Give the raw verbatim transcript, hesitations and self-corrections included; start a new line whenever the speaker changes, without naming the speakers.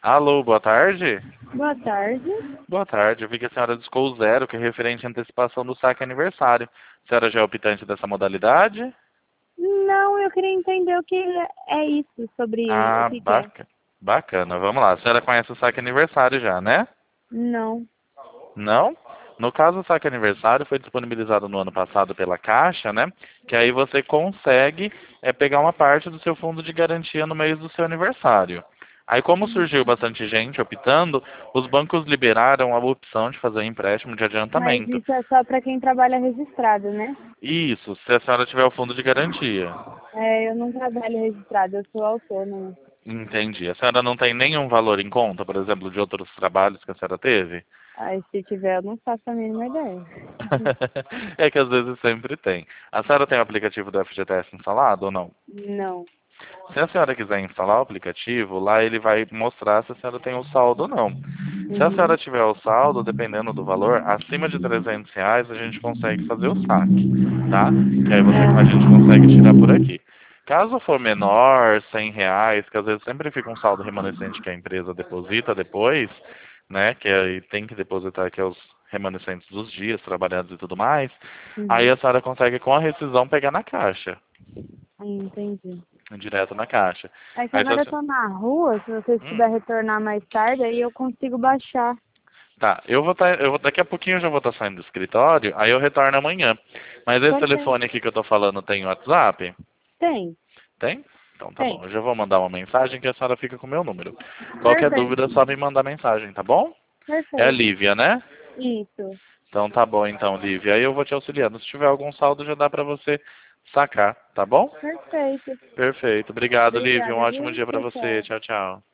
Alô, boa tarde.
Boa tarde.
Boa tarde, eu vi que a senhora discou o zero, que é referente à antecipação do saque aniversário. A senhora já é optante dessa modalidade?
Não, eu queria entender o que é isso, sobre o
Ah,
que que é.
baca- bacana. Vamos lá. A senhora conhece o saque aniversário já, né?
Não.
Não? No caso, o saque aniversário foi disponibilizado no ano passado pela Caixa, né? Que aí você consegue é, pegar uma parte do seu fundo de garantia no mês do seu aniversário. Aí, como surgiu bastante gente optando, os bancos liberaram a opção de fazer empréstimo de
Mas
adiantamento.
isso é só para quem trabalha registrado, né?
Isso, se a senhora tiver o fundo de garantia.
É, eu não trabalho registrado, eu sou autônoma.
Entendi. A senhora não tem nenhum valor em conta, por exemplo, de outros trabalhos que a senhora teve?
Aí se tiver, eu não faço a mínima ideia.
É que às vezes sempre tem. A senhora tem o aplicativo do F G T S instalado ou não?
Não.
Se a senhora quiser instalar o aplicativo, lá ele vai mostrar se a senhora tem o saldo ou não. Se a senhora
Uhum.
tiver o saldo, dependendo do valor, acima de trezentos reais a gente consegue fazer o saque, tá? Que aí você, a gente
É.
consegue tirar por aqui. Caso for menor, cem reais, que às vezes sempre fica um saldo remanescente que a empresa deposita depois, né? Que aí tem que depositar que é os remanescentes dos dias trabalhados e tudo mais. Aí
Uhum.
a senhora consegue com a rescisão pegar na caixa,
Ah, entendi.
direto na caixa.
É que
Aí se a
agora eu
senhora-
tô na rua, se vocês
Hum.
puderem retornar mais tarde, aí eu consigo baixar.
Tá, eu vou estar, eu vou, daqui a pouquinho eu já vou estar saindo do escritório, aí eu retorno amanhã. Mas esse
Perfeito.
telefone aqui que eu tô falando tem WhatsApp?
Tem,
Tem? Então tá bom,
tem.
eu já vou mandar uma mensagem que a senhora fica com o meu número. Qualquer dúvida é
Perfeito.
só me mandar mensagem, tá bom? É a
Perfeito.
Lívia, né?
Isso.
Então tá bom então, Lívia. Aí eu vou te auxiliando. Se tiver algum saldo já dá pra você sacar, tá bom?
Perfeito.
Perfeito. Obrigado, Lívia. Um
Obrigada,
ótimo
viu?
dia pra
Tchau,
você.
tchau.
Tchau, tchau.